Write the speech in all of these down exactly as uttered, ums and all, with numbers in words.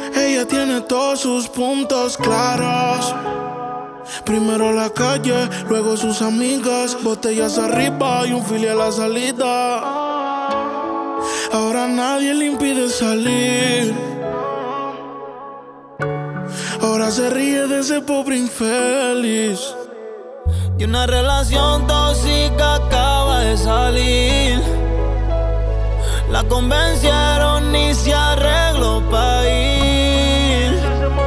Ella tiene todos sus puntos claros. Primero la calle, luego sus amigas. Botellas arriba y un fili a la salida. Ahora nadie le impide salir. Ahora se ríe de ese pobre infeliz. Y una relación tóxica acaba de salir. La convencieron y se arregló pa' ir.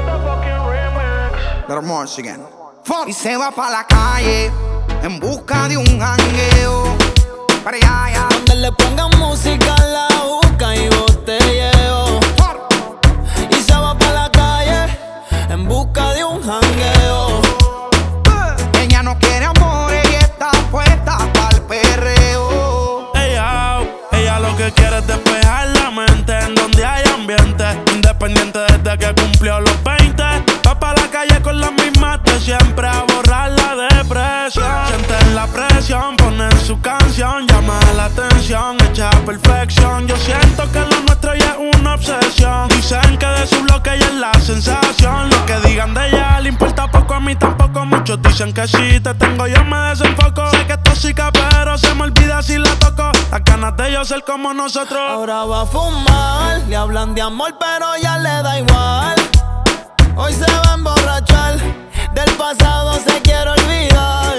Y se va pa' la calle en busca de un jangueo. Para allá, allá. Donde le pongan música, la busca y botelleo. Y se va pa' la calle en busca de un jangueo. Ella no quiere amor, ella está puesta pa'l perreo. Ella, ella lo que quiere es despejar la mente en donde hay ambiente. Independiente desde que cumplió los veinte. Va pa' la calle con las mismas de siempre a borrar la depresión. Sienten la presión, ponen su canción, llama la atención, hecha perfección. Yo siento que lo nuestro ya es una obsesión. Dicen que de su bloque ella es la sensación. Lo que digan de ella le importa poco, a mí tampoco. Muchos dicen que si te tengo yo me desenfoco. Sé que es tóxica pero se me olvida si la toco. Las ganas de yo ser como nosotros. Ahora va a fumar, le hablan de amor pero ya le da igual. Hoy se va a emborrachar, del pasado se quiere olvidar.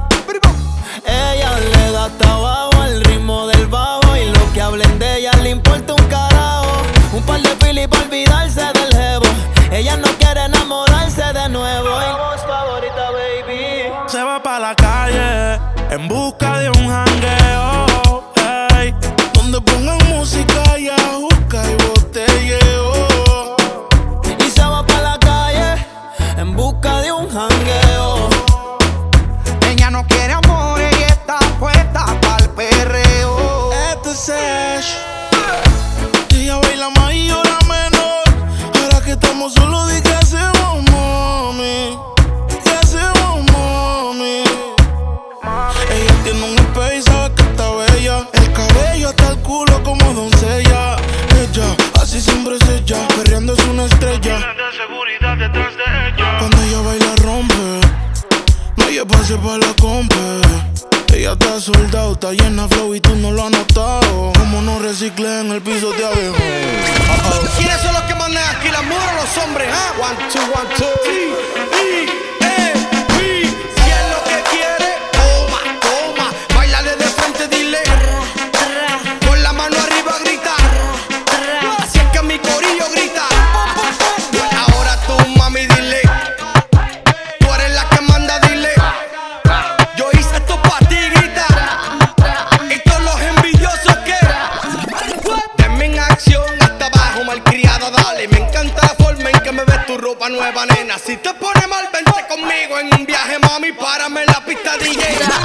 Ella le da hasta abajo al ritmo del bajo. Y lo que hablen de ella le importa un carajo. Un par de pili para olvidarse del jevo. Ella no quiere enamorarse de nuevo. Y voz favorita, baby. Se va pa' la calle en busca de un jangueo, ey, donde pongan música y busca y botelleo. Y se va pa' la calle en busca de un jangueo. Ella no quiere amor, ella está puesta pa'l perreo. Este es Ash. Ella baila más y llora menos. Ahora que estamos solos, di que hacemos, mami. ¿Qué hacemos, mami? Ella tiene un espejo y sabe que está bella. El cabello hasta el culo como doncella. Ella, así siempre es ella. Perreando es una estrella. Tiene de seguridad detrás de ella. Cuando ella baila rompe. No hay espacio para la compa. Ella está soldado, está llena flow y tú no lo has notado. Como no reciclé en el piso te abejo. ¿Quiénes son los que mandan aquí, las mujeres o los hombres? ¿Ah? One, two, one, two. Sí, sí, eh, sí. Si es lo que quiere, toma, toma. Báilale de frente, dile. Con la mano arriba grita. Así es que mi corillo grita. Ahora tú, mami, dile. Tú eres la que manda, dile. Yo hice esto pa' ti, grita. Y todos los envidiosos que denme en acción hasta abajo, malcriada, dale. Me encanta la forma en que me ves tu ropa nueva, nena. Si te pone mal, vente conmigo en un viaje, mami. Párame en la pista D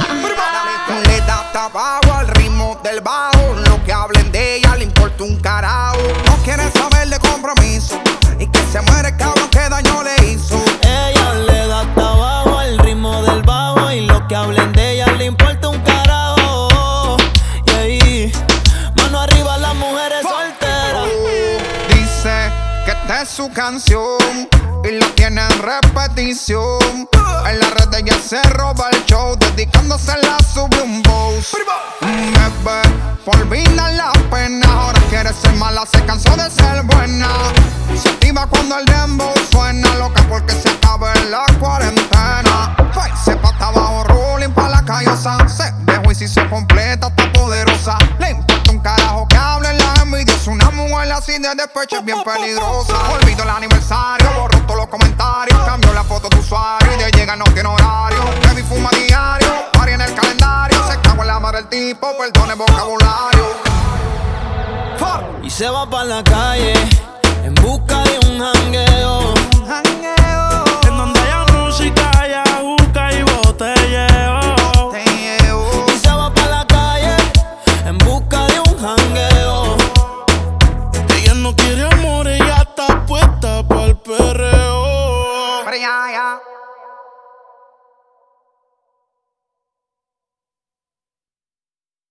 J. Le da hasta abajo al ritmo del bajo. Lo que hablen de ella le importa un carajo. No quieren saber de compromiso. Y que se muere el cabrón que daño le hizo. Ella le da hasta abajo al ritmo del bajo. Y lo que hablen de ella le importa un carajo. Y ahí, mano arriba las mujeres solteras. Dice que esta es su canción y la tiene en repetición. En la red ella se roba el show, dedicándosela sube un boss. Bebé, por olvidar la pena, ahora quiere ser mala, se cansó de ser buena. Se activa cuando el dembow suena, loca porque se acaba la cuarentena. Ay, se pata abajo, rolling pa' la callosa. Se dejó y si se completa, está poderosa. Le importa un carajo que hablen las envidias. Una mujer así de despecho es bien peligrosa. Olvido el aniversario, borró todos los comentarios. Cambió la foto de usuario y de llega no tiene horario. Baby fuma diario, party en el calendario. Se cago en la madre del tipo, perdone vocabulario. Y se va pa' la calle en busca de un jangueo. En donde haya música, haya juca y botelleo. Y se va pa' la calle en busca de un jangueo.